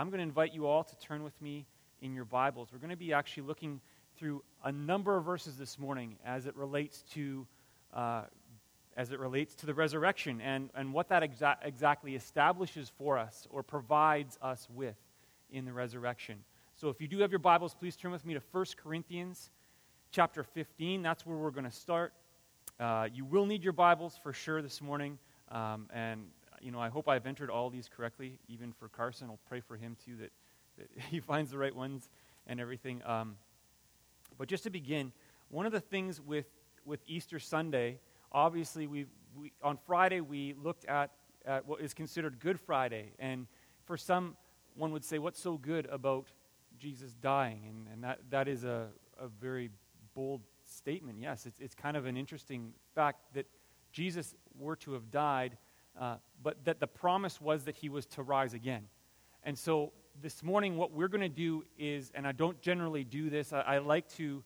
I'm going to invite you all to turn with me in your Bibles. We're going to be actually looking through a number of verses this morning as it relates to the resurrection and what that exactly establishes for us or provides us with in the resurrection. So if you do have your Bibles, please turn with me to 1 Corinthians chapter 15. That's where we're going to start. You will need your Bibles for sure this morning. And I hope I've entered all these correctly, even for Carson. I'll pray for him too, that he finds the right ones and everything. But just to begin, one of the things with Easter Sunday, obviously we on Friday we looked at what is considered Good Friday. And for some, one would say, what's so good about Jesus dying? And that is a very bold statement. Yes, it's kind of an interesting fact that Jesus were to have died, but that the promise was that he was to rise again. And so this morning what we're going to do is, and I don't generally do this, I like to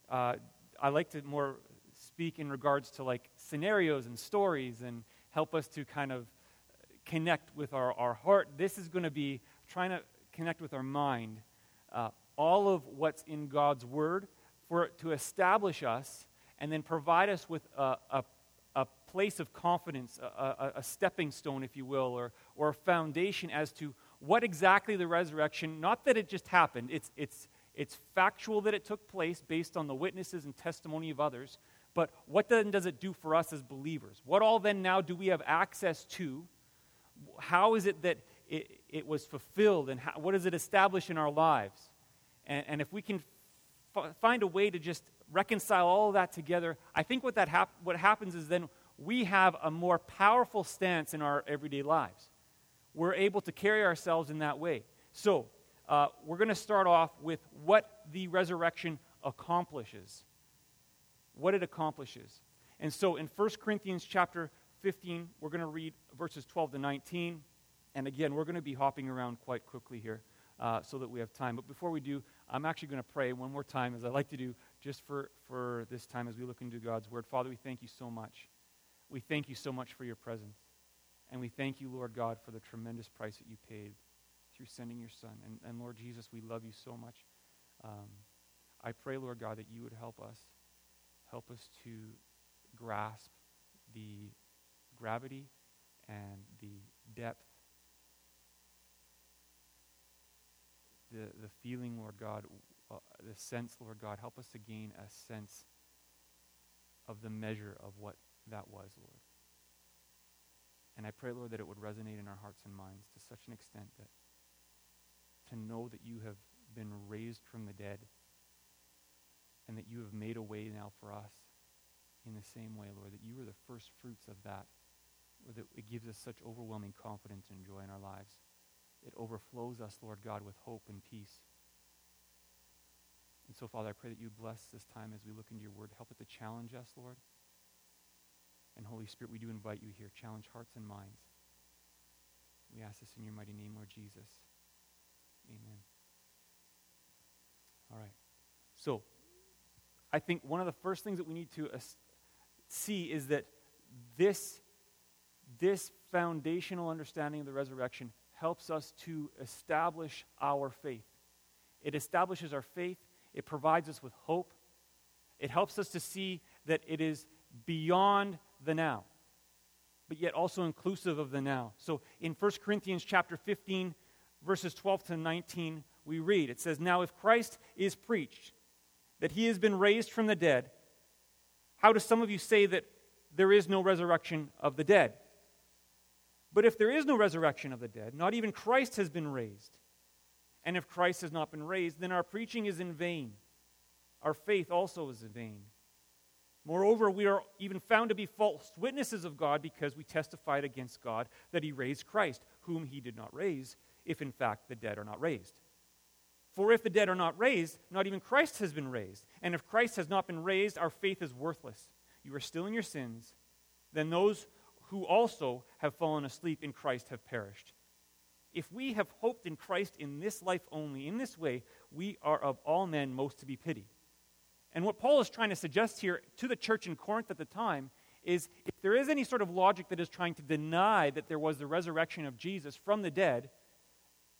more speak in regards to like scenarios and stories and help us to kind of connect with our heart. This is going to be trying to connect with our mind. All of what's in God's Word for it to establish us and then provide us with a place of confidence, a stepping stone, if you will, or a foundation as to what exactly the resurrection, not that it just happened, it's factual that it took place based on the witnesses and testimony of others, but what then does it do for us as believers? What all then now do we have access to? How is it that it was fulfilled, and what does it establish in our lives? And if we can find a way to just reconcile all of that together, I think what happens is then we have a more powerful stance in our everyday lives. We're able to carry ourselves in that way. So, we're going to start off with what the resurrection accomplishes. What it accomplishes. And so in 1 Corinthians chapter 15, we're going to read verses 12 to 19. And again, we're going to be hopping around quite quickly here so that we have time. But before we do, I'm actually going to pray one more time, as I like to do, just for this time as we look into God's Word. Father, we thank you so much. We thank you so much for your presence. And we thank you, Lord God, for the tremendous price that you paid through sending your Son. And Lord Jesus, we love you so much. I pray, Lord God, that you would help us to grasp the gravity and the depth, the feeling, Lord God, the sense, Lord God. Help us to gain a sense of the measure of what that was, Lord. And I pray, Lord, that it would resonate in our hearts and minds to such an extent that to know that you have been raised from the dead and that you have made a way now for us in the same way, Lord, that you are the first fruits of that, or that it gives us such overwhelming confidence and joy in our lives. It overflows us, Lord God, with hope and peace. And so, Father, I pray that you bless this time as we look into your word. Help it to challenge us, Lord. And Holy Spirit, we do invite you here. Challenge hearts and minds. We ask this in your mighty name, Lord Jesus. Amen. All right. So, I think one of the first things that we need to see is that this foundational understanding of the resurrection helps us to establish our faith. It establishes our faith. It provides us with hope. It helps us to see that it is beyond the now, but yet also inclusive of the now. So in 1 Corinthians chapter 15, verses 12 to 19, we read, it says, "Now if Christ is preached, that he has been raised from the dead, how do some of you say that there is no resurrection of the dead? But if there is no resurrection of the dead, not even Christ has been raised. And if Christ has not been raised, then our preaching is in vain. Our faith also is in vain. Moreover, we are even found to be false witnesses of God because we testified against God that he raised Christ, whom he did not raise, if in fact the dead are not raised. For if the dead are not raised, not even Christ has been raised. And if Christ has not been raised, our faith is worthless. You are still in your sins. Then those who also have fallen asleep in Christ have perished. If we have hoped in Christ in this life only, in this way, we are of all men most to be pitied." And what Paul is trying to suggest here to the church in Corinth at the time is if there is any sort of logic that is trying to deny that there was the resurrection of Jesus from the dead,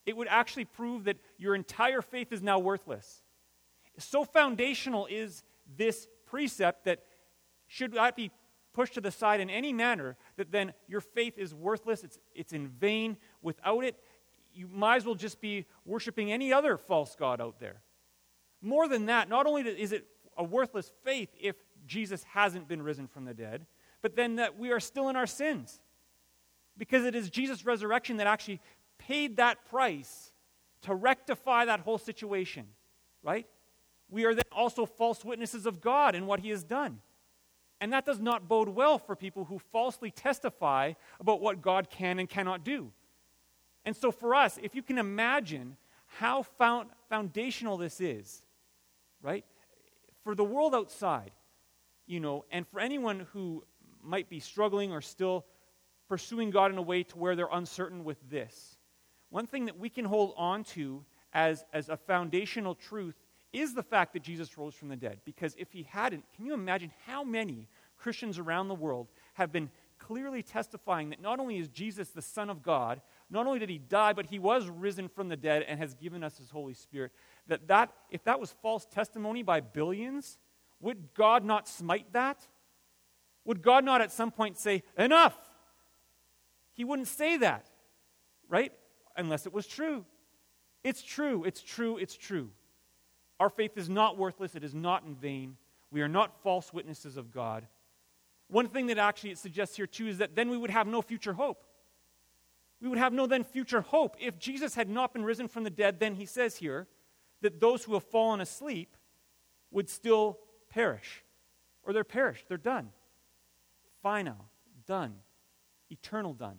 It would actually prove that your entire faith is now worthless. So foundational is this precept that should not be pushed to the side in any manner, that then your faith is worthless, it's in vain. Without it, you might as well just be worshiping any other false god out there. More than that, not only is it a worthless faith if Jesus hasn't been risen from the dead, but then that we are still in our sins. Because it is Jesus' resurrection that actually paid that price to rectify that whole situation, right? We are then also false witnesses of God in what he has done. And that does not bode well for people who falsely testify about what God can and cannot do. And so for us, if you can imagine how foundational this is, right? For the world outside, and for anyone who might be struggling or still pursuing God in a way to where they're uncertain with this, one thing that we can hold on to as a foundational truth is the fact that Jesus rose from the dead. Because if he hadn't, can you imagine how many Christians around the world have been clearly testifying that not only is Jesus the Son of God, not only did he die, but he was risen from the dead and has given us his Holy Spirit. That if that was false testimony by billions, would God not smite that? Would God not at some point say, enough? He wouldn't say that, right? Unless it was true. It's true, it's true, it's true. Our faith is not worthless, it is not in vain. We are not false witnesses of God. One thing that actually it suggests here too is that then we would have no future hope. We would have no then future hope. If Jesus had not been risen from the dead, then he says here that those who have fallen asleep would still perish. Or they're perished, they're done. Final, done. Eternal done.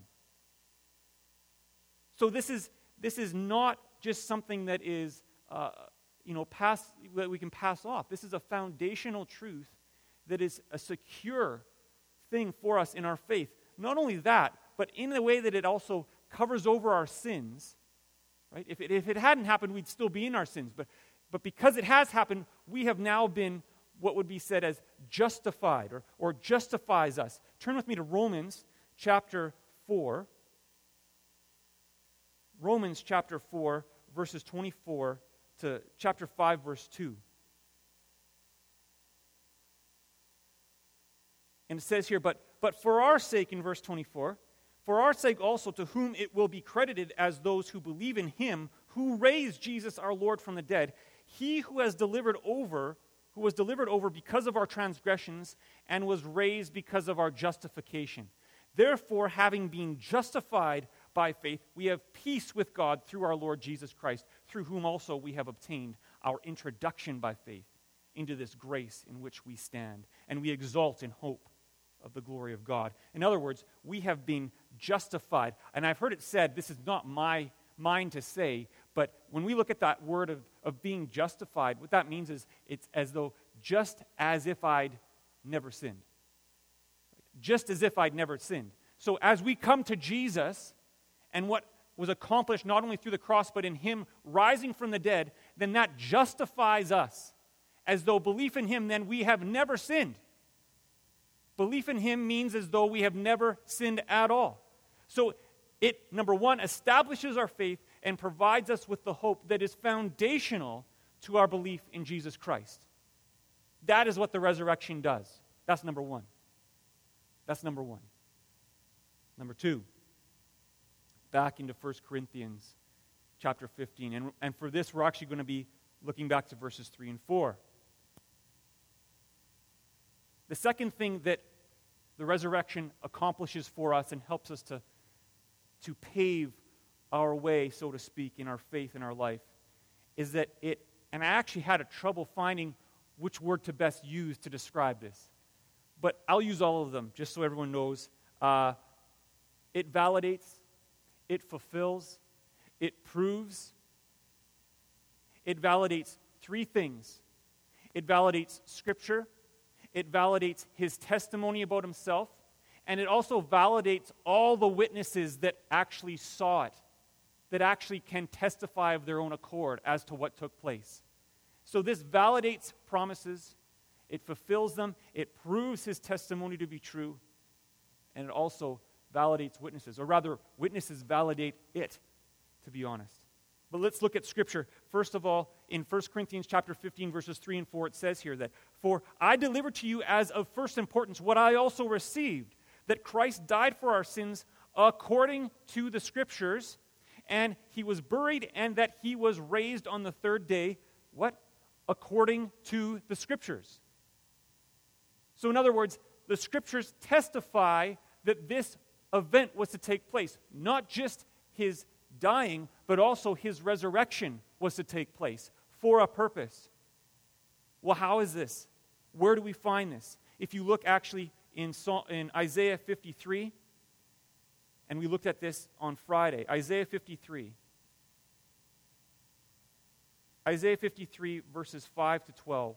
So this is not just something that is that we can pass off. This is a foundational truth that is a secure thing for us in our faith. Not only that, but in the way that it also covers over our sins. Right? If it hadn't happened, we'd still be in our sins. But because it has happened, we have now been what would be said as justified or justifies us. Turn with me to Romans chapter 4. Romans chapter 4, verses 24 to chapter 5, verse 2. And it says here, but for our sake, in verse 24, for our sake also, to whom it will be credited as those who believe in him who raised Jesus our Lord from the dead, he who was delivered over because of our transgressions and was raised because of our justification. Therefore, having been justified by faith, we have peace with God through our Lord Jesus Christ, through whom also we have obtained our introduction by faith into this grace in which we stand, and we exult in hope of the glory of God. In other words, we have been justified. And I've heard it said, this is not mine to say, but when we look at that word of being justified, what that means is it's as though just as if I'd never sinned. Just as if I'd never sinned. So as we come to Jesus and what was accomplished not only through the cross but in him rising from the dead, then that justifies us. As though belief in him, then we have never sinned. Belief in him means as though we have never sinned at all. So it, number one, establishes our faith and provides us with the hope that is foundational to our belief in Jesus Christ. That is what the resurrection does. That's number one. That's number one. Number two, back into 1 Corinthians chapter 15. And for this, we're actually going to be looking back to verses 3 and 4. The second thing that the resurrection accomplishes for us and helps us to pave our way, so to speak, in our faith in our life, is that and I actually had trouble finding which word to best use to describe this. But I'll use all of them, just so everyone knows. It validates, it fulfills, it proves. It validates three things. It validates Scripture, it validates his testimony about himself, and it also validates all the witnesses that actually saw it, that actually can testify of their own accord as to what took place. So this validates promises, it fulfills them, it proves his testimony to be true, and it also validates witnesses, or rather, witnesses validate it, to be honest. But let's look at Scripture. First of all, in 1 Corinthians chapter 15, verses 3 and 4, it says here that, "For I delivered to you as of first importance what I also received, that Christ died for our sins according to the Scriptures, and he was buried, and that he was raised on the third day." What? According to the Scriptures. So in other words, the Scriptures testify that this event was to take place. Not just his dying, but also his resurrection was to take place for a purpose. Well, how is this? Where do we find this? If you look actually in Isaiah 53, and we looked at this on Friday, Isaiah 53. Isaiah 53, verses 5 to 12.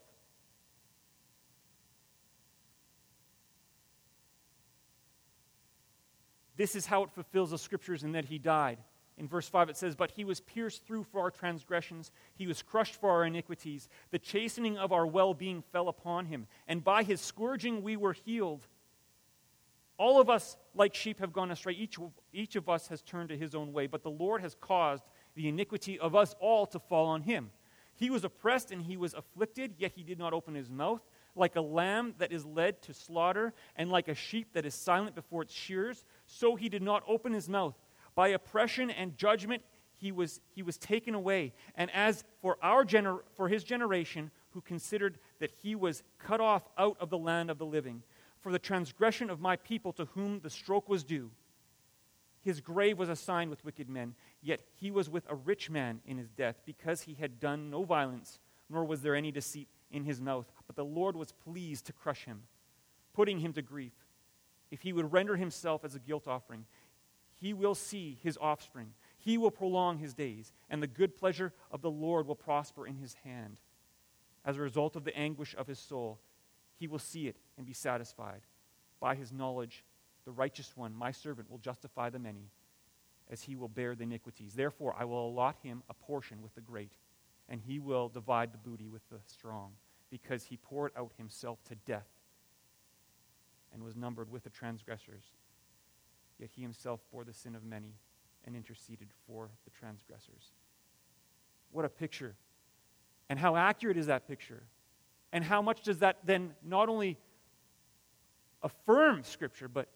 This is how it fulfills the Scriptures in that he died. In verse 5 it says, "But he was pierced through for our transgressions, he was crushed for our iniquities. The chastening of our well-being fell upon him, and by his scourging we were healed. All of us, like sheep, have gone astray. Each of us has turned to his own way, but the Lord has caused the iniquity of us all to fall on him. He was oppressed and he was afflicted, yet he did not open his mouth. Like a lamb that is led to slaughter, and like a sheep that is silent before its shearers, so he did not open his mouth. By oppression and judgment he was taken away. And as for for his generation, who considered that he was cut off out of the land of the living, for the transgression of my people to whom the stroke was due. His grave was assigned with wicked men, yet he was with a rich man in his death, because he had done no violence, nor was there any deceit in his mouth. But the Lord was pleased to crush him, putting him to grief. If he would render himself as a guilt offering, he will see his offspring. He will prolong his days, and the good pleasure of the Lord will prosper in his hand. As a result of the anguish of his soul, he will see it and be satisfied. By his knowledge, the righteous one, my servant, will justify the many, as he will bear the iniquities. Therefore, I will allot him a portion with the great, and he will divide the booty with the strong, because he poured out himself to death and was numbered with the transgressors. Yet he himself bore the sin of many and interceded for the transgressors." What a picture. And how accurate is that picture? And how much does that then not only affirm Scripture, but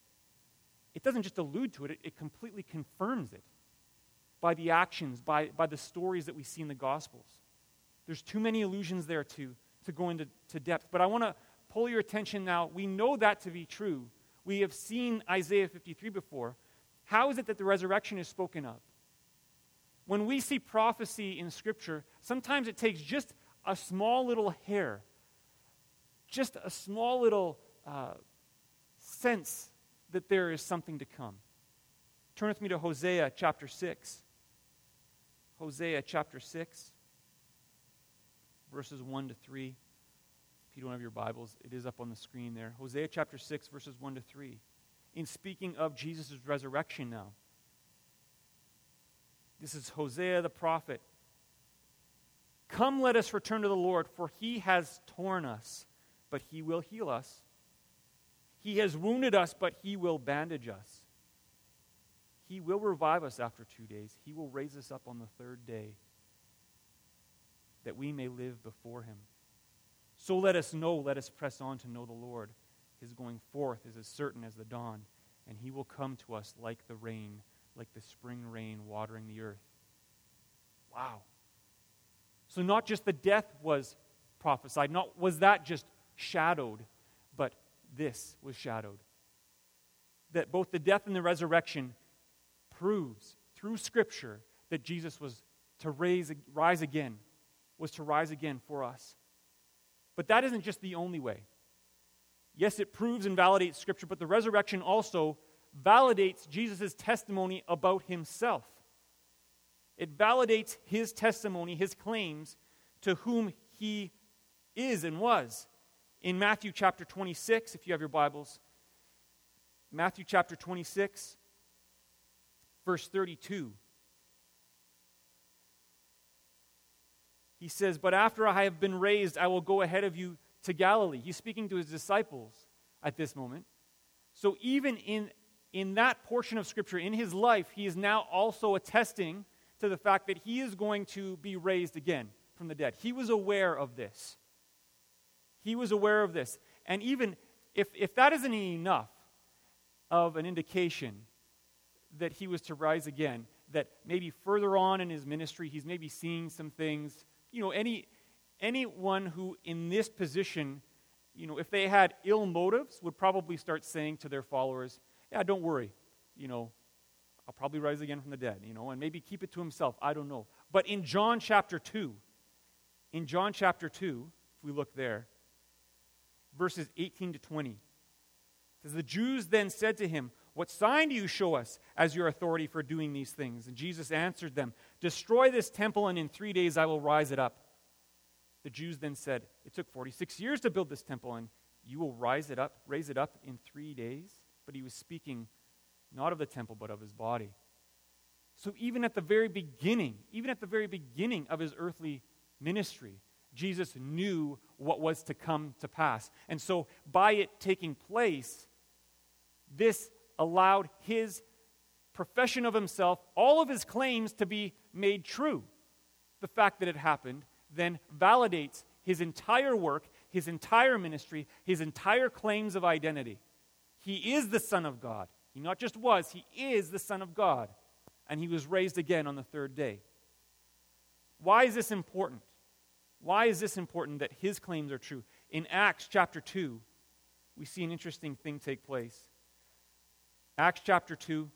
it doesn't just allude to it, it completely confirms it by the actions, by the stories that we see in the Gospels. There's too many allusions there to go into depth. But I want to pull your attention now. We know that to be true. We have seen Isaiah 53 before. How is it that the resurrection is spoken of? When we see prophecy in Scripture, sometimes it takes just a small little hair, just a small little sense that there is something to come. Turn with me to Hosea chapter 6. Hosea chapter 6, verses 1 to 3. If you don't have your Bibles, it is up on the screen there. Hosea chapter 6, verses 1 to 3. In speaking of Jesus' resurrection now. This is Hosea the prophet. "Come, let us return to the Lord, for he has torn us, but he will heal us. He has wounded us, but he will bandage us. He will revive us after 2 days. He will raise us up on the third day, that we may live before him. So let us press on to know the Lord. His going forth is as certain as the dawn, and he will come to us like the rain, like the spring rain watering the earth." Wow. So not just the death was prophesied, not was that just shadowed, but this was shadowed. That both the death and the resurrection proves through Scripture that Jesus was to rise again for us. But that isn't just the only way. Yes, it proves and validates Scripture, but the resurrection also validates Jesus' testimony about himself. It validates his testimony, his claims to whom he is and was. In Matthew chapter 26, if you have your Bibles, Matthew chapter 26, verse 32. He says, "But after I have been raised, I will go ahead of you to Galilee." He's speaking to his disciples at this moment. So even in that portion of Scripture, in his life, he is now also attesting to the fact that he is going to be raised again from the dead. He was aware of this. He was aware of this. And even if that isn't enough of an indication that he was to rise again, that maybe further on in his ministry, he's maybe seeing some things. Anyone who in this position, if they had ill motives, would probably start saying to their followers, yeah, don't worry, I'll probably rise again from the dead, and maybe keep it to himself. I don't know. But in John chapter 2, if we look there, verses 18 to 20, it says, the Jews then said to him, what sign do you show us as your authority for doing these things? And Jesus answered them, destroy this temple, and in 3 days I will rise it up. The Jews then said, it took 46 years to build this temple, and you will raise it up in 3 days? But he was speaking not of the temple, but of his body. So even at the very beginning of his earthly ministry, Jesus knew what was to come to pass. And so by it taking place, this allowed his profession of himself, all of his claims, to be made true. The fact that it happened then validates his entire work, his entire ministry, his entire claims of identity. He is the Son of God. He not just was, he is the Son of God. And he was raised again on the third day. Why is this important? Why is this important that his claims are true? In Acts chapter 2, we see an interesting thing take place. Acts chapter 2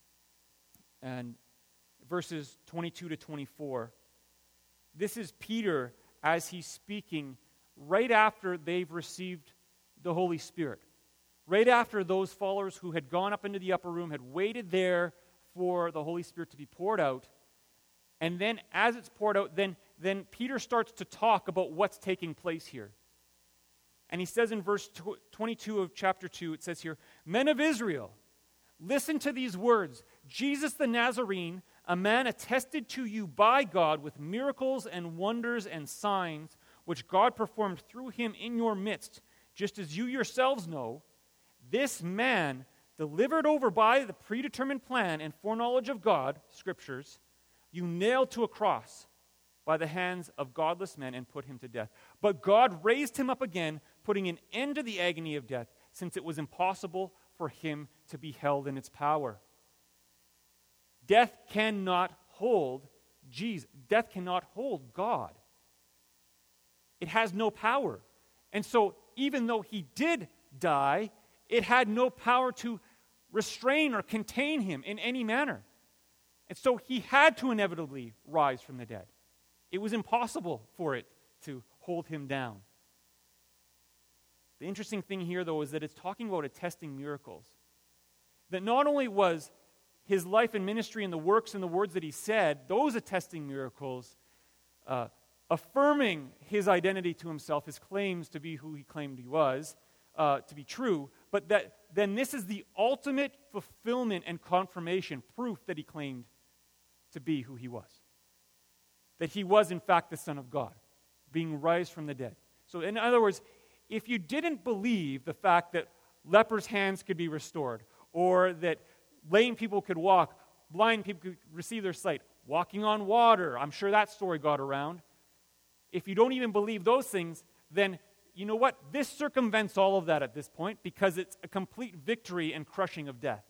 and verses 22 to 24. This is Peter as he's speaking right after they've received the Holy Spirit. Right after those followers who had gone up into the upper room had waited there for the Holy Spirit to be poured out. And then as it's poured out, then Peter starts to talk about what's taking place here. And he says in verse 22 of chapter 2, it says here, men of Israel, listen to these words. Jesus the Nazarene, a man attested to you by God with miracles and wonders and signs, which God performed through him in your midst, just as you yourselves know. This man, delivered over by the predetermined plan and foreknowledge of God, Scriptures, you nailed to a cross by the hands of godless men and put him to death. But God raised him up again, putting an end to the agony of death, since it was impossible for him to be held in its power. Death cannot hold Jesus. Death cannot hold God. It has no power. And so even though he did die, it had no power to restrain or contain him in any manner. And so he had to inevitably rise from the dead. It was impossible for it to hold him down. The interesting thing here, though, is that it's talking about attesting miracles. That not only was his life and ministry and the works and the words that he said, those attesting miracles, affirming his identity to himself, his claims to be who he claimed he was, to be true, but that then this is the ultimate fulfillment and confirmation, proof that he claimed to be who he was. That he was, in fact, the Son of God, being raised from the dead. So, in other words, if you didn't believe the fact that lepers' hands could be restored, or that lame people could walk, blind people could receive their sight, walking on water, I'm sure that story got around. If you don't even believe those things, then you know what? This circumvents all of that at this point because it's a complete victory and crushing of death.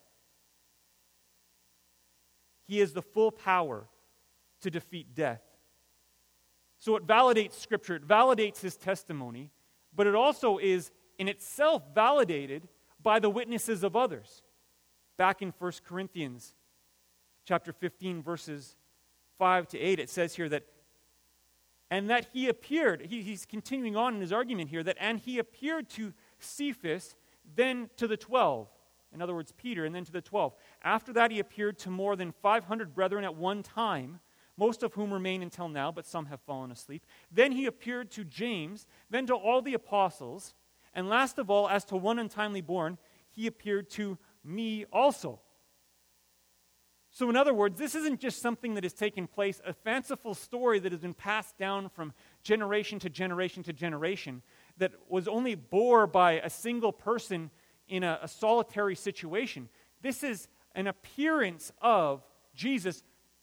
He has the full power to defeat death. So it validates Scripture, it validates his testimony, but it also is in itself validated by the witnesses of others. Back in 1 Corinthians chapter 15, verses 5 to 8, it says here that, and that he appeared, he's continuing on in his argument here, that, and he appeared to Cephas, then to the 12. In other words, Peter, and then to the 12. After that, he appeared to more than 500 brethren at one time, most of whom remain until now, but some have fallen asleep. Then he appeared to James, then to all the apostles, and last of all, as to one untimely born, he appeared to me also. So in other words, this isn't just something that has taken place, a fanciful story that has been passed down from generation to generation to generation, that was only bore by a single person in a solitary situation. This is an appearance of Jesus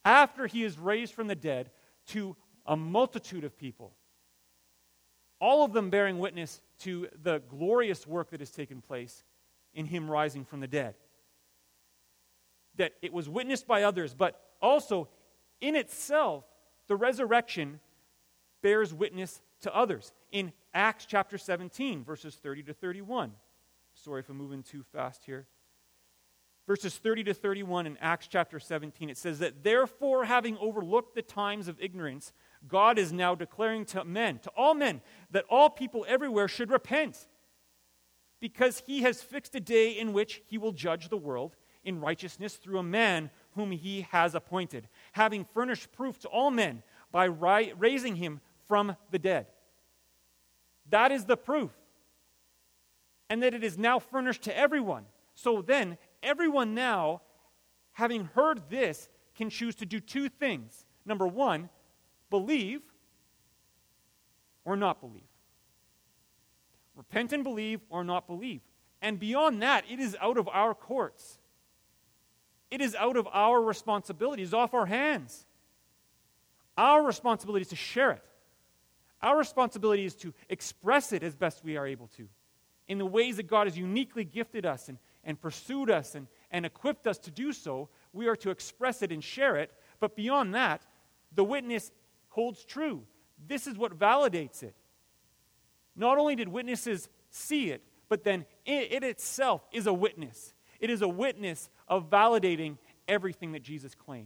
after he is raised from the dead, to a multitude of people, all of them bearing witness to the glorious work that has taken place in him rising from the dead. That it was witnessed by others, but also in itself, the resurrection bears witness to others. In Acts chapter 17, verses 30 to 31. Sorry if I'm moving too fast here. Verses 30 to 31 in Acts chapter 17, it says that, therefore, having overlooked the times of ignorance, God is now declaring to men, to all men, that all people everywhere should repent, because he has fixed a day in which he will judge the world in righteousness through a man whom he has appointed, having furnished proof to all men by raising him from the dead. That is the proof. And that it is now furnished to everyone. So then, everyone now, having heard this, can choose to do two things. Number one, believe or not believe. Repent and believe or not believe. And beyond that, it is out of our courts. It is out of our responsibility. It is off our hands. Our responsibility is to share it. Our responsibility is to express it as best we are able to, in the ways that God has uniquely gifted us and pursued us and equipped us to do so. We are to express it and share it. But beyond that, the witness holds true. This is what validates it. Not only did witnesses see it, but then it itself is a witness. It is a witness of validating everything that Jesus claimed.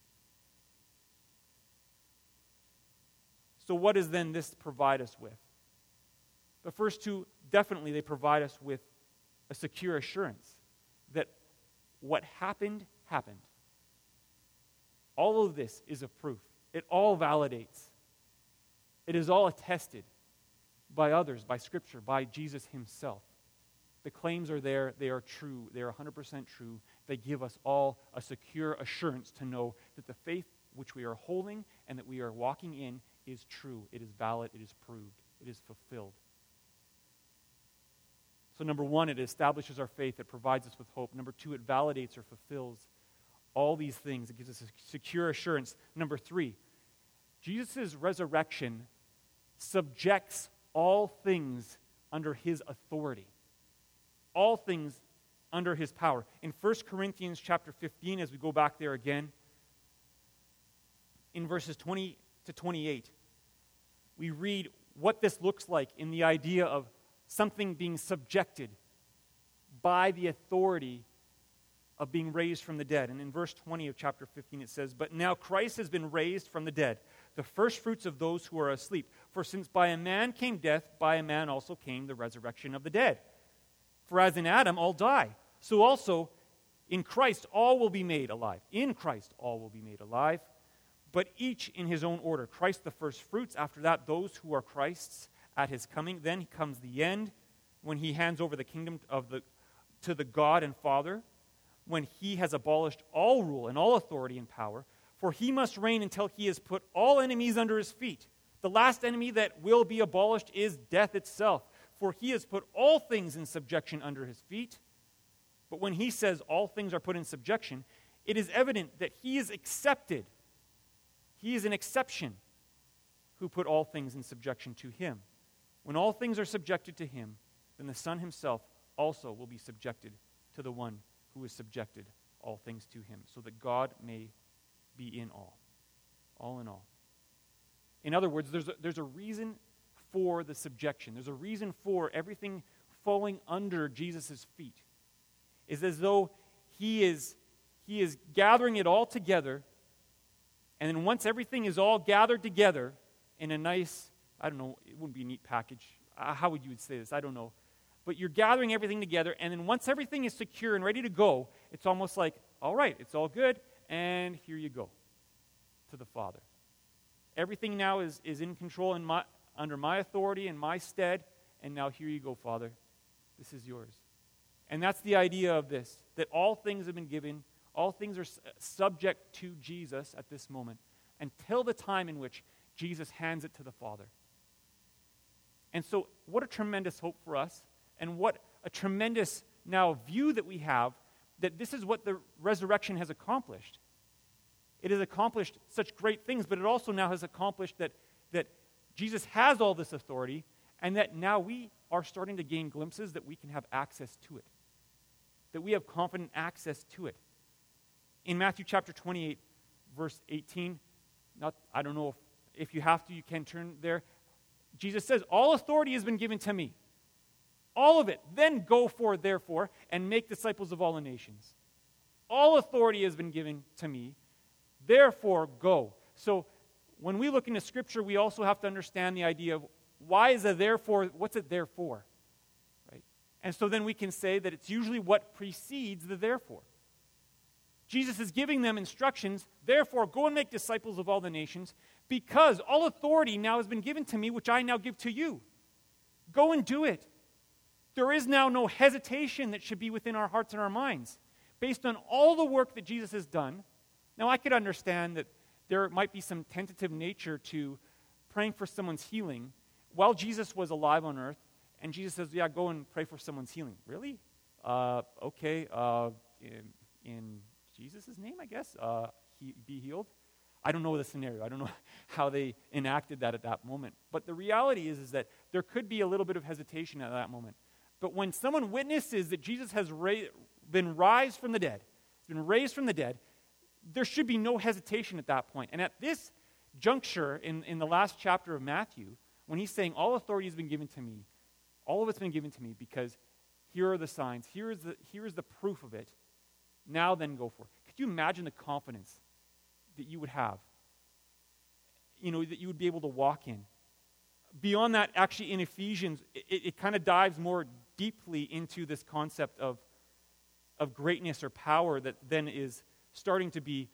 So what does then this provide us with? The first two, definitely they provide us with a secure assurance that what happened, happened. All of this is a proof. It all validates. It is all attested by others, by Scripture, by Jesus himself. The claims are there. They are true. They are 100% true. They give us all a secure assurance to know that the faith which we are holding and that we are walking in is true. It is valid. It is proved. It is fulfilled. So number one, it establishes our faith. It provides us with hope. Number two, it validates or fulfills all these things. It gives us a secure assurance. Number three, Jesus' resurrection subjects all things under his authority. All things under his power. In 1 Corinthians chapter 15, as we go back there again, in verses 20 to 28, we read what this looks like in the idea of something being subjected by the authority of being raised from the dead. And in verse 20 of chapter 15 it says, "But now Christ has been raised from the dead, the firstfruits of those who are asleep. For since by a man came death, by a man also came the resurrection of the dead. For as in Adam all die, so also in Christ all will be made alive. In Christ all will be made alive, but each in his own order. Christ the firstfruits, after that those who are Christ's at his coming. Then comes the end, when he hands over the kingdom to the God and Father, when he has abolished all rule and all authority and power. For he must reign until he has put all enemies under his feet. The last enemy that will be abolished is death itself. For he has put all things in subjection under his feet." But when he says all things are put in subjection, it is evident that he is accepted. He is an exception who put all things in subjection to him. When all things are subjected to him, then the Son himself also will be subjected to the one who has subjected all things to him, so that God may be in all in all. In other words, there's a reason for the subjection. There's a reason for everything falling under Jesus' feet. It's as though he is gathering it all together, and then once everything is all gathered together in a nice, I don't know, it wouldn't be a neat package. How would you say this? I don't know. But you're gathering everything together, and then once everything is secure and ready to go, it's almost like, all right, it's all good, and here you go to the Father. Everything now is in control under my authority and my stead, and now here you go, Father. This is yours. And that's the idea of this, that all things have been given, all things are subject to Jesus at this moment, until the time in which Jesus hands it to the Father. And so, what a tremendous hope for us, and what a tremendous now view that we have, that this is what the resurrection has accomplished. It has accomplished such great things, but it also now has accomplished that Jesus has all this authority, and that now we are starting to gain glimpses that we can have access to it, that we have confident access to it. In Matthew chapter 28, verse 18, I don't know if you have to, you can turn there. Jesus says, all authority has been given to me. All of it. Then go forth, therefore, and make disciples of all the nations. All authority has been given to me. Therefore, go. So when we look into Scripture, we also have to understand the idea of why is it therefore, what's it there for? Right? And so then we can say that it's usually what precedes the therefore. Jesus is giving them instructions, therefore, go and make disciples of all the nations, because all authority now has been given to me, which I now give to you. Go and do it. There is now no hesitation that should be within our hearts and our minds. Based on all the work that Jesus has done, now I could understand that there might be some tentative nature to praying for someone's healing while Jesus was alive on earth, and Jesus says, yeah, go and pray for someone's healing. Really? Okay, in Jesus' name, I guess, be healed. I don't know the scenario. I don't know how they enacted that at that moment. But the reality is that there could be a little bit of hesitation at that moment. But when someone witnesses that Jesus has been raised from the dead, there should be no hesitation at that point. And at this juncture in the last chapter of Matthew, when he's saying, all authority has been given to me, all of it's been given to me because here are the signs, here is the proof of it. Now then go for it. Could you imagine the confidence that you would have? That you would be able to walk in. Beyond that, actually in Ephesians, it kind of dives more deeply into this concept of greatness or power that then is starting to be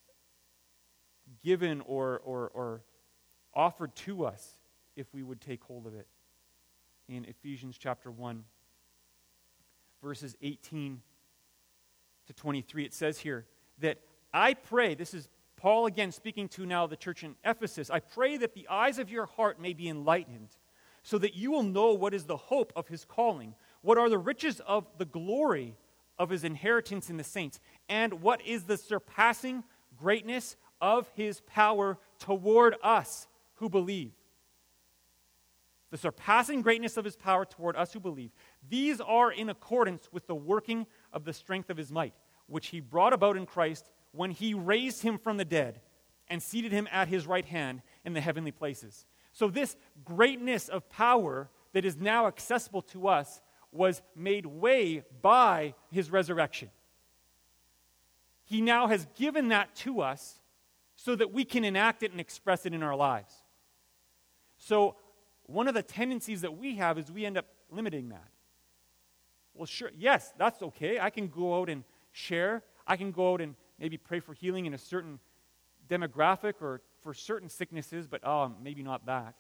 given or offered to us if we would take hold of it. In Ephesians chapter 1, verses 18 to 23, it says here that I pray, this is Paul again speaking to now the church in Ephesus, I pray that the eyes of your heart may be enlightened, so that you will know what is the hope of his calling, what are the riches of the glory of his inheritance in the saints, and what is the surpassing greatness of his power toward us who believe. The surpassing greatness of his power toward us who believe. These are in accordance with the working of the strength of his might, which he brought about in Christ when he raised him from the dead and seated him at his right hand in the heavenly places. So this greatness of power that is now accessible to us was made way by his resurrection. He now has given that to us so that we can enact it and express it in our lives. So one of the tendencies that we have is we end up limiting that. Well, sure, yes, that's okay. I can go out and share. I can go out and maybe pray for healing in a certain demographic or for certain sicknesses, but maybe not that.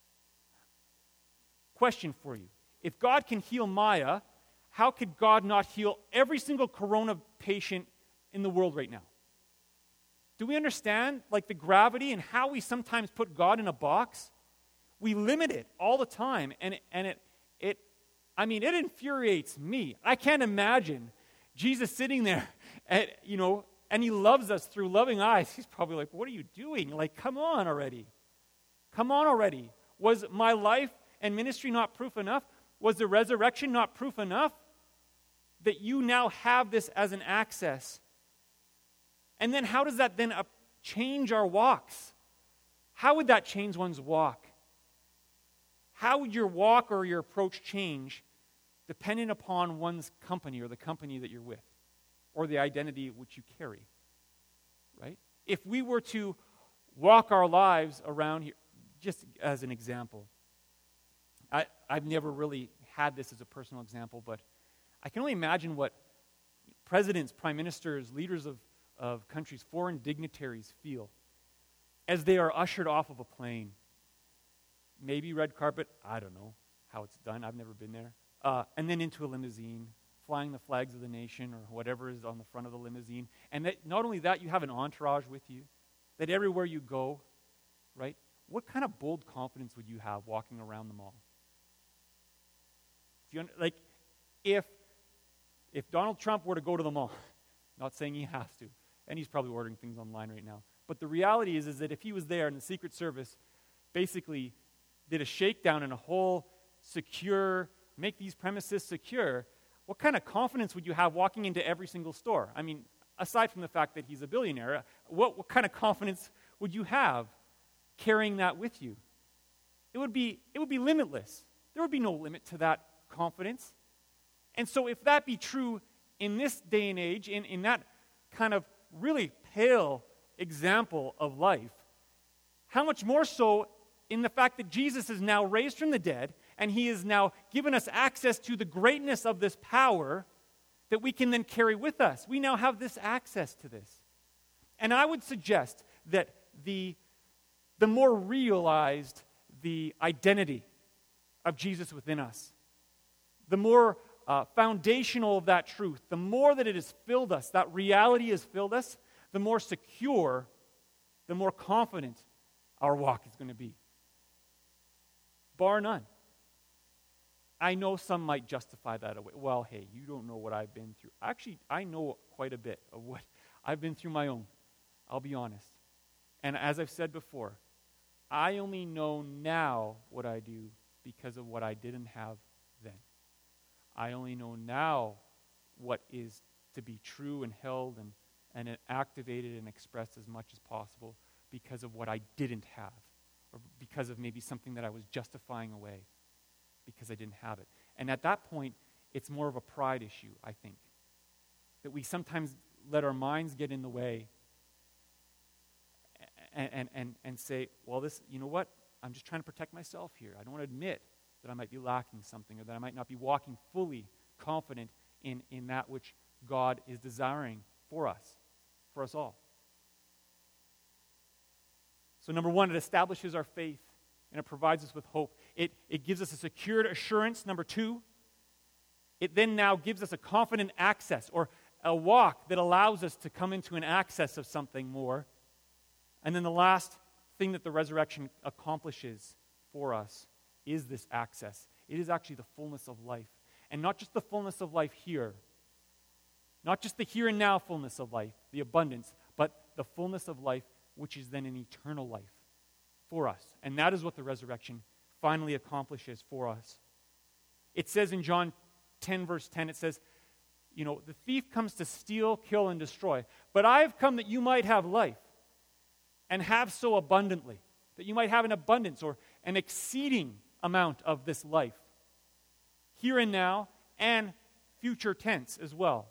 Question for you. If God can heal Maya, how could God not heal every single corona patient in the world right now? Do we understand the gravity and how we sometimes put God in a box? We limit it all the time, and it infuriates me. I can't imagine Jesus sitting there, and he loves us through loving eyes. He's probably like, what are you doing? Come on already. Come on already. Was my life and ministry not proof enough? Was the resurrection not proof enough that you now have this as an access? And then how does that then change our walks? How would that change one's walk? How would your walk or your approach change depending upon one's company or the company that you're with or the identity which you carry, right? If we were to walk our lives around here, just as an example, I've never really had this as a personal example, but I can only imagine what presidents, prime ministers, leaders of countries, foreign dignitaries feel as they are ushered off of a plane. Maybe red carpet, I don't know how it's done, I've never been there. And then into a limousine, flying the flags of the nation or whatever is on the front of the limousine. And that, not only that, you have an entourage with you, that everywhere you go, right? What kind of bold confidence would you have walking around the mall? If Donald Trump were to go to the mall, not saying he has to, And he's probably ordering things online right now. But the reality is that if he was there and the Secret Service basically did a shakedown in a whole secure, make these premises secure, what kind of confidence would you have walking into every single store? I mean, aside from the fact that he's a billionaire, what kind of confidence would you have carrying that with you? It would be limitless. There would be no limit to that confidence. And so if that be true in this day and age, in that kind of really pale example of life, how much more so in the fact that Jesus is now raised from the dead and he has now given us access to the greatness of this power that we can then carry with us. We now have this access to this. And I would suggest that the more realized the identity of Jesus within us, the more foundational of that truth, the more that it has filled us, that reality has filled us, the more secure, the more confident our walk is going to be. Bar none. I know some might justify that away. Well, hey, you don't know what I've been through. Actually, I know quite a bit of what I've been through my own. I'll be honest. And as I've said before, I only know now what I do because of what I didn't have then. I only know now what is to be true and held and activated and expressed as much as possible because of what I didn't have, or because of maybe something that I was justifying away because I didn't have it. And at that point, it's more of a pride issue, I think, that we sometimes let our minds get in the way and say, well, this, you know what? I'm just trying to protect myself here. I don't want to admit that I might be lacking something or that I might not be walking fully confident in that which God is desiring for us all. So number one, it establishes our faith and it provides us with hope. It gives us a secured assurance. Number two, it then now gives us a confident access or a walk that allows us to come into an access of something more. And then the last thing that the resurrection accomplishes for us is this access. It is actually the fullness of life. And not just the fullness of life here, not just the here and now fullness of life, the abundance, but the fullness of life which is then an eternal life for us. And that is what the resurrection finally accomplishes for us. It says in John 10, verse 10, it says, the thief comes to steal, kill, and destroy. But I have come that you might have life and have so abundantly, that you might have an abundance or an exceeding amount of this life, here and now, and future tense as well.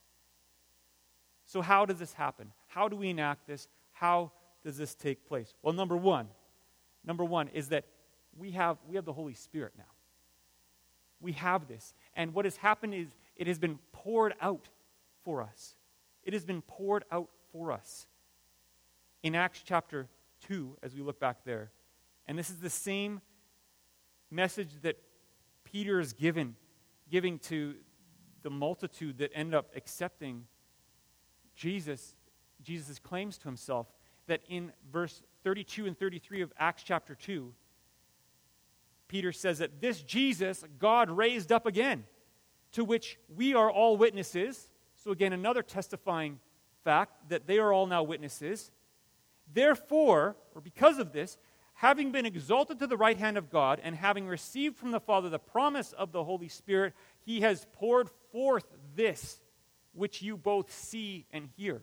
So how does this happen? How do we enact this? How does this take place? Well, number one is that we have the Holy Spirit now. We have this. And what has happened is it has been poured out for us. It has been poured out for us. In Acts chapter 2, as we look back there, and this is the same message that Peter is giving to the multitude that end up accepting Jesus' claims to himself, that in verse 32 and 33 of Acts chapter 2, Peter says that this Jesus God raised up again, to which we are all witnesses. So again, another testifying fact that they are all now witnesses. Therefore, or because of this, having been exalted to the right hand of God and having received from the Father the promise of the Holy Spirit, he has poured forth this which you both see and hear.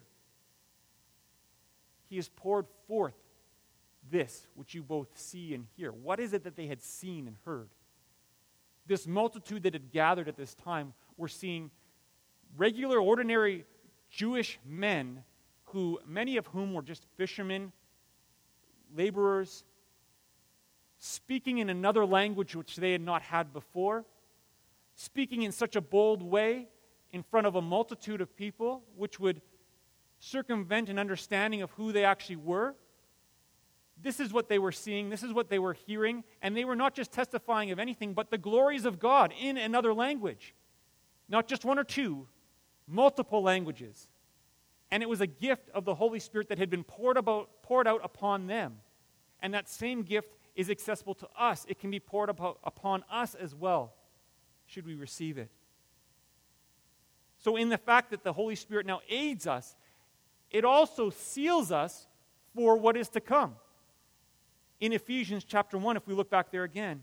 He has poured forth this which you both see and hear. What is it that they had seen and heard? This multitude that had gathered at this time were seeing regular, ordinary Jewish men who, many of whom were just fishermen, laborers, speaking in another language which they had not had before, speaking in such a bold way in front of a multitude of people, which would circumvent an understanding of who they actually were. This is what they were seeing, this is what they were hearing, and they were not just testifying of anything, but the glories of God in another language. Not just one or two, multiple languages. And it was a gift of the Holy Spirit that had been poured out upon them. And that same gift is accessible to us. It can be poured upon us as well, should we receive it. So in the fact that the Holy Spirit now aids us, it also seals us for what is to come. In Ephesians chapter 1, if we look back there again,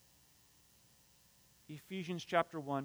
Ephesians chapter 1.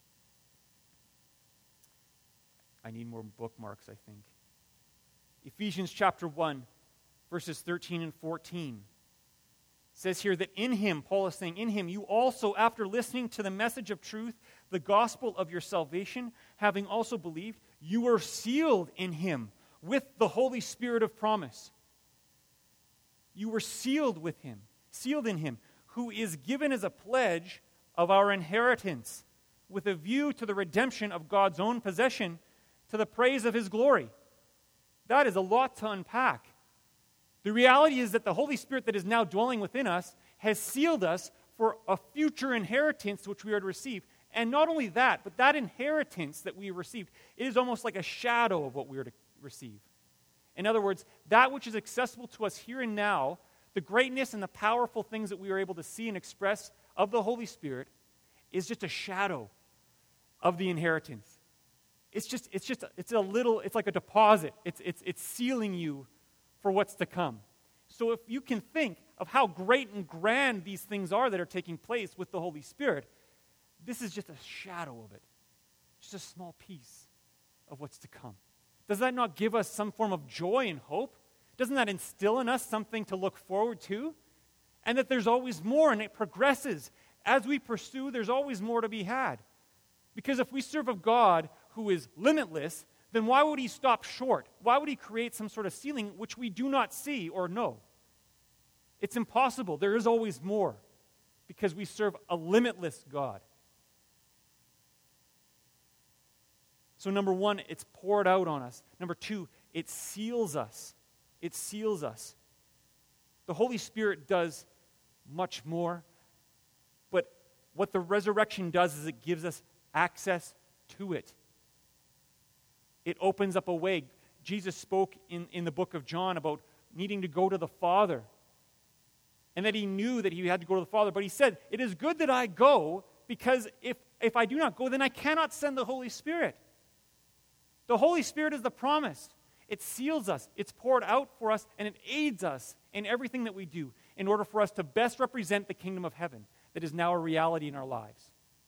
I need more bookmarks, I think. Ephesians chapter 1, verses 13 and 14. Says here that in him, Paul is saying, in him you also, after listening to the message of truth, the gospel of your salvation, having also believed, you were sealed in him with the Holy Spirit of promise. You were sealed with him, sealed in him, who is given as a pledge of our inheritance, with a view to the redemption of God's own possession, to the praise of his glory. That is a lot to unpack. The reality is that the Holy Spirit that is now dwelling within us has sealed us for a future inheritance which we are to receive. And not only that, but that inheritance that we have received, it is almost like a shadow of what we are to receive. In other words, that which is accessible to us here and now, the greatness and the powerful things that we are able to see and express of the Holy Spirit, is just a shadow of the inheritance. It's like a deposit. It's sealing you for what's to come. So if you can think of how great and grand these things are that are taking place with the Holy Spirit, this is just a shadow of it. Just a small piece of what's to come. Does that not give us some form of joy and hope? Doesn't that instill in us something to look forward to? And that there's always more, and it progresses. As we pursue, there's always more to be had. Because if we serve a God who is limitless, then why would he stop short? Why would he create some sort of ceiling which we do not see or know? It's impossible. There is always more because we serve a limitless God. So number one, it's poured out on us. Number two, it seals us. It seals us. The Holy Spirit does much more, but what the resurrection does is it gives us access to it. It opens up a way. Jesus spoke in the book of John about needing to go to the Father, and that he knew that he had to go to the Father, but he said, it is good that I go, because if I do not go, then I cannot send the Holy Spirit. The Holy Spirit is the promise. It seals us, it's poured out for us, and it aids us in everything that we do in order for us to best represent the kingdom of heaven that is now a reality in our lives.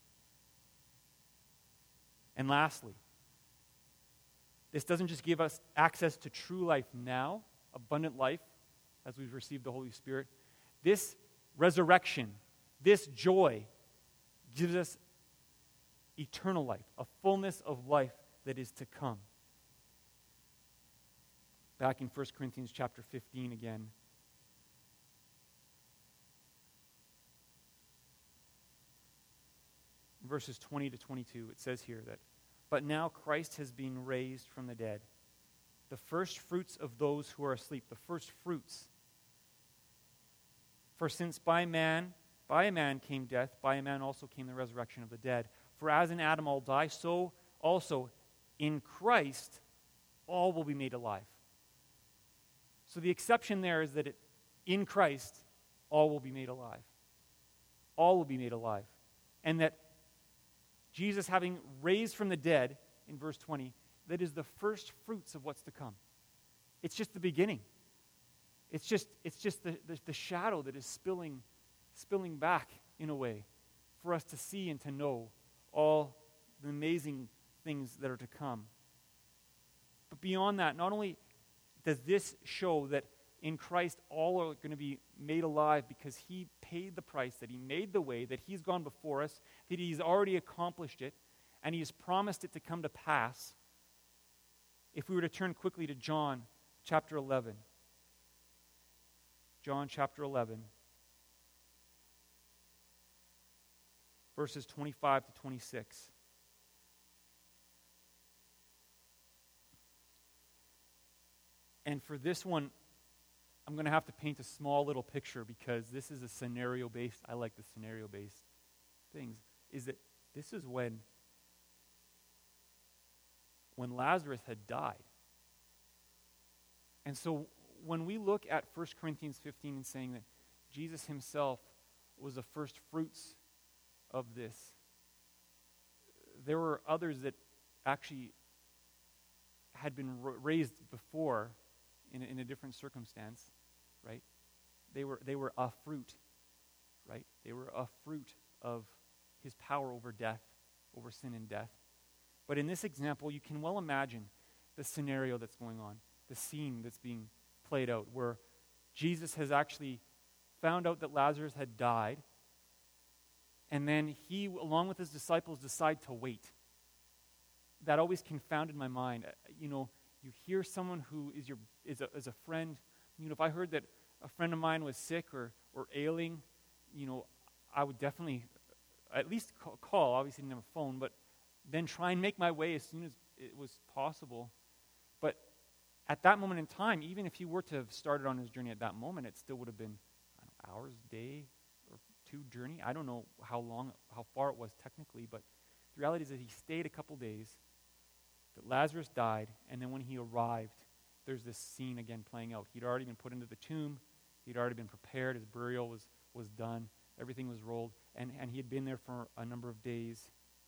And lastly, this doesn't just give us access to true life now, abundant life, as we've received the Holy Spirit. This resurrection, this joy, gives us eternal life, a fullness of life that is to come. Back in 1 Corinthians chapter 15 again. Verses 20 to 22, it says here that, but now Christ has been raised from the dead, the first fruits of those who are asleep, the first fruits. For since by a man came death, by a man also came the resurrection of the dead. For as in Adam all die, so also in Christ all will be made alive. So the exception there is that in Christ all will be made alive. All will be made alive. And that Jesus, having raised from the dead, in verse 20, that is the first fruits of what's to come. It's just the beginning. It's just the shadow that is spilling back, in a way, for us to see and to know all the amazing things that are to come. But beyond that, not only does this show that in Christ all are going to be made alive because he paid the price, that he made the way, that he's gone before us, that he's already accomplished it, and he has promised it to come to pass. If we were to turn quickly to John chapter 11. John chapter 11, verses 25 to 26. And for this one, I'm going to have to paint a small little picture because this is a scenario-based, I like the scenario-based things, is that this is when Lazarus had died. And so when we look at 1 Corinthians 15 and saying that Jesus himself was the first fruits of this, there were others that actually had been raised before in a different circumstance, right? They were a fruit, right? They were a fruit of his power over death, over sin and death. But in this example, you can well imagine the scenario that's going on, the scene that's being played out, where Jesus has actually found out that Lazarus had died, and then he, along with his disciples, decide to wait. That always confounded my mind. You hear someone who is a friend. If I heard that a friend of mine was sick or ailing, I would definitely at least call. Obviously, didn't have a phone, but then try and make my way as soon as it was possible. But at that moment in time, even if he were to have started on his journey at that moment, it still would have been hours, day, or two journey. I don't know how far it was technically, but the reality is that he stayed a couple days, that Lazarus died, and then when he arrived, there's this scene again playing out. He'd already been put into the tomb. He'd already been prepared. His burial was done. Everything was rolled, and he had been there for a number of days.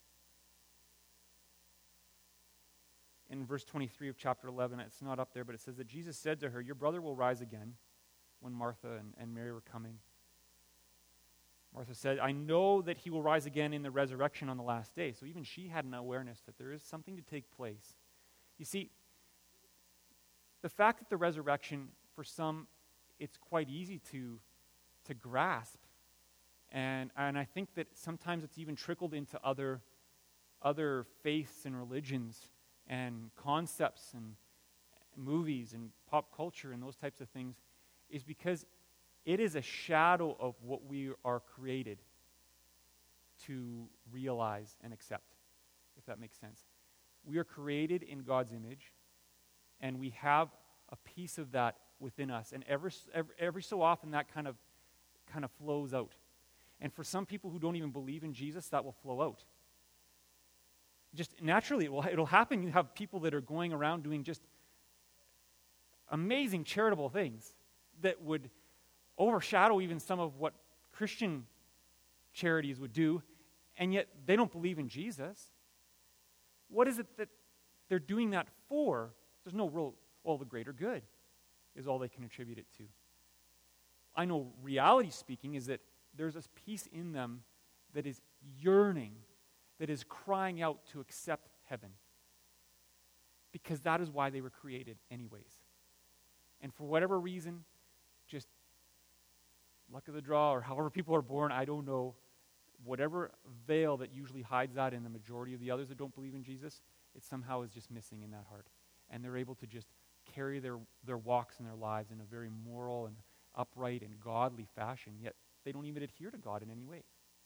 In verse 23 of chapter 11, it's not up there, but it says that Jesus said to her, "Your brother will rise again," when Martha and Mary were coming. Martha said, "I know that he will rise again in the resurrection on the last day." So even she had an awareness that there is something to take place. You see, the fact that the resurrection, for some, it's quite easy to grasp. And I think that sometimes it's even trickled into other faiths and religions and concepts and movies and pop culture and those types of things, is because it is a shadow of what we are created to realize and accept, if that makes sense. We are created in God's image, and we have a piece of that within us. And every so often that kind of flows out. And for some people who don't even believe in Jesus, that will flow out. Just naturally, it'll happen. You have people that are going around doing just amazing charitable things that would overshadow even some of what Christian charities would do, and yet they don't believe in Jesus. What is it that they're doing that for? There's no real, the greater good is all they can attribute it to. I know, reality speaking, is that there's this piece in them that is yearning, that is crying out to accept heaven. Because that is why they were created anyways. And for whatever reason, just luck of the draw, or however people are born, I don't know, whatever veil that usually hides that in the majority of the others that don't believe in Jesus, it somehow is just missing in that heart. And they're able to just carry their walks and their lives in a very moral and upright and godly fashion, yet they don't even adhere to God in any way.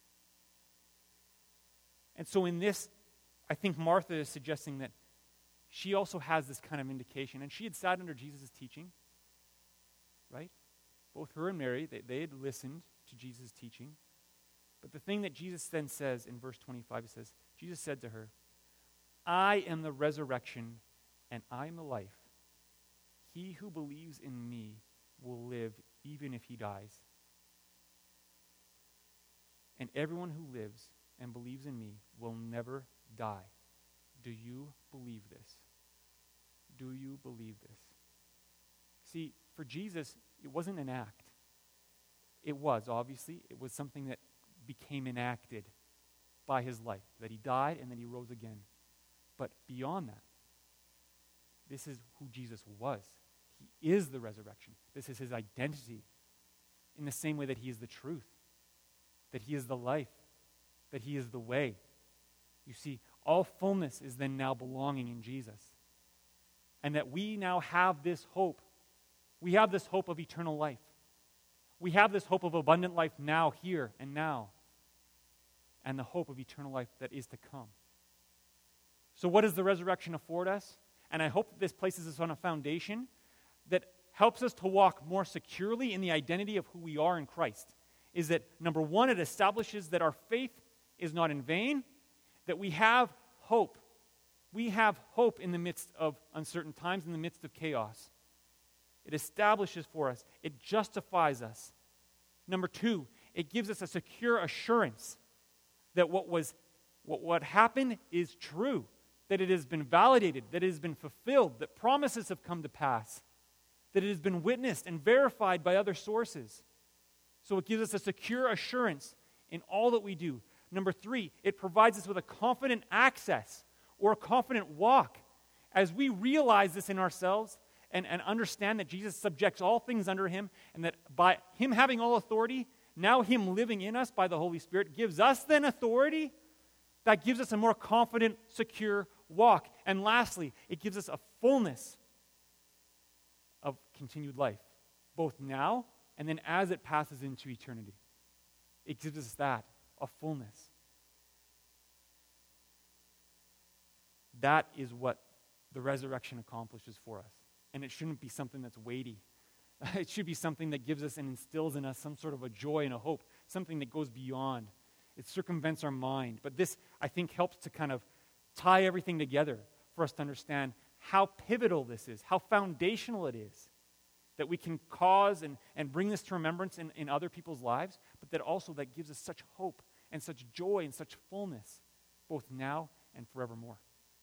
And so in this, I think Martha is suggesting that she also has this kind of indication. And she had sat under Jesus' teaching, right? Both her and Mary, they had listened to Jesus' teaching. But the thing that Jesus then says in verse 25, he says, Jesus said to her, "I am the resurrection and I am the life. He who believes in me will live even if he dies. And everyone who lives and believes in me will never die." Do you believe this? Do you believe this? See, for Jesus, it wasn't an act. It was, obviously. It was something that became enacted by his life, that he died and then he rose again. But beyond that, this is who Jesus was. He is the resurrection. This is his identity, in the same way that he is the truth, that he is the life, that he is the way. You see, all fullness is then now belonging in Jesus. And that we now have this hope. We have this hope of eternal life. We have this hope of abundant life now, here and now. And the hope of eternal life that is to come. So what does the resurrection afford us? And I hope that this places us on a foundation that helps us to walk more securely in the identity of who we are in Christ. Is that, number one, it establishes that our faith is not in vain, that we have hope. We have hope in the midst of uncertain times, in the midst of chaos. It establishes for us. It justifies us. Number two, it gives us a secure assurance that what happened is true. that it has been validated, that it has been fulfilled, that promises have come to pass, that it has been witnessed and verified by other sources. So it gives us a secure assurance in all that we do. Number 3, it provides us with a confident access or a confident walk. As we realize this in ourselves and understand that Jesus subjects all things under him, and that by him having all authority, now him living in us by the Holy Spirit gives us then authority, that gives us a more confident, secure walk. And lastly, it gives us a fullness of continued life, both now and then as it passes into eternity. It gives us that, a fullness. That is what the resurrection accomplishes for us. And it shouldn't be something that's weighty. It should be something that gives us and instills in us some sort of a joy and a hope, something that goes beyond. It circumvents our mind. But this, I think, helps to kind of tie everything together for us to understand how pivotal this is, how foundational it is, that we can cause and bring this to remembrance in other people's lives, but that also that gives us such hope and such joy and such fullness, both now and forevermore.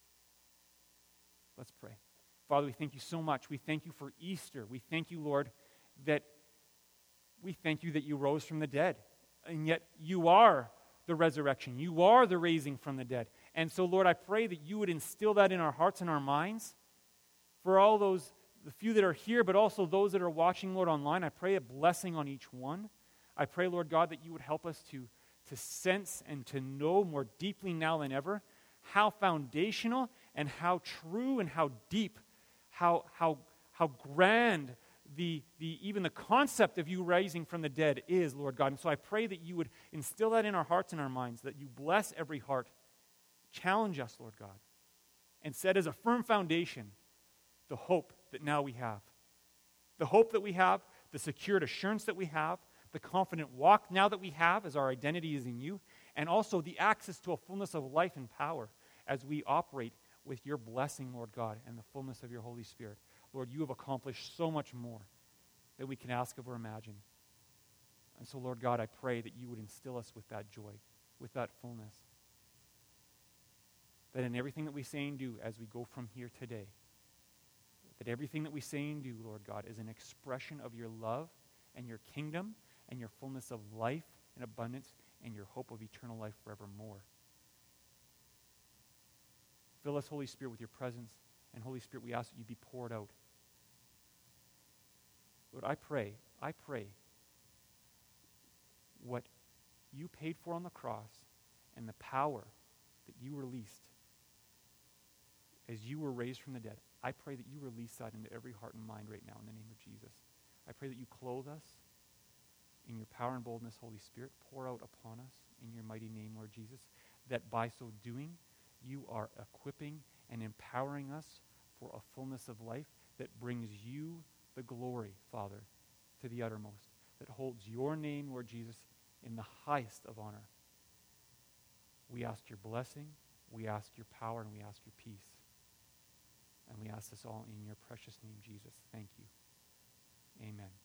Let's pray. Father, we thank you so much. We thank you for Easter. We thank you, Lord, that you rose from the dead. And yet you are the resurrection. You are the raising from the dead. And so, Lord, I pray that you would instill that in our hearts and our minds. For all those, the few that are here, but also those that are watching, Lord, online, I pray a blessing on each one. I pray, Lord God, that you would help us to sense and to know more deeply now than ever how foundational and how true and how deep, how grand even the concept of you rising from the dead is, Lord God. And so I pray that you would instill that in our hearts and our minds, that you bless every heart. Challenge us, Lord God, and set as a firm foundation the hope that now we have. The hope that we have, the secured assurance that we have, the confident walk now that we have as our identity is in you, and also the access to a fullness of life and power as we operate with your blessing, Lord God, and the fullness of your Holy Spirit. Lord, you have accomplished so much more than we can ask of or imagine. And so, Lord God, I pray that you would instill us with that joy, with that fullness. That in everything that we say and do as we go from here today, that everything that we say and do, Lord God, is an expression of your love and your kingdom and your fullness of life and abundance and your hope of eternal life forevermore. Fill us, Holy Spirit, with your presence. And Holy Spirit, we ask that you be poured out. Lord, I pray what you paid for on the cross and the power that you released as you were raised from the dead, I pray that you release that into every heart and mind right now in the name of Jesus. I pray that you clothe us in your power and boldness, Holy Spirit. Pour out upon us in your mighty name, Lord Jesus, that by so doing, you are equipping and empowering us for a fullness of life that brings you the glory, Father, to the uttermost, that holds your name, Lord Jesus, in the highest of honor. We ask your blessing, we ask your power, and we ask your peace. And we ask this all in your precious name, Jesus. Thank you. Amen.